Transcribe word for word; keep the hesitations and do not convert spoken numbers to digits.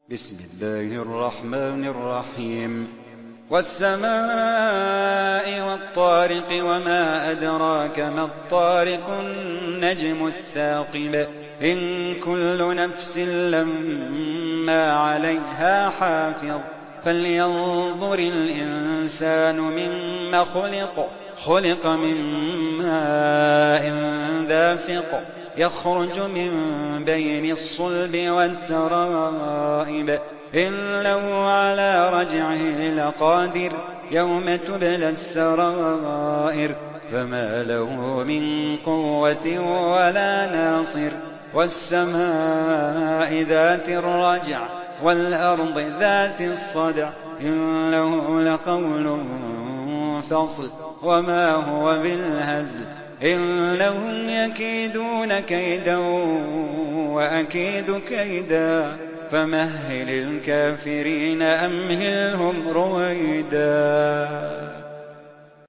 بسم الله الرحمن الرحيم والسماء والطارق وما أدراك ما الطارق النجم الثاقب إن كل نفس لما عليها حافظ فلينظر الإنسان مما خلق خلق من ماء دافق يخرج من بين الصلب والترائب إنه على رجعه لقادر يوم تبلى السرائر فما له من قوة ولا ناصر والسماء ذات الرجع والأرض ذات الصدع إنه لقول فصل وما هو بالهزل إنهم يكيدون كيدا وأكيد كيدا فمهل الكافرين أمهلهم رويدا.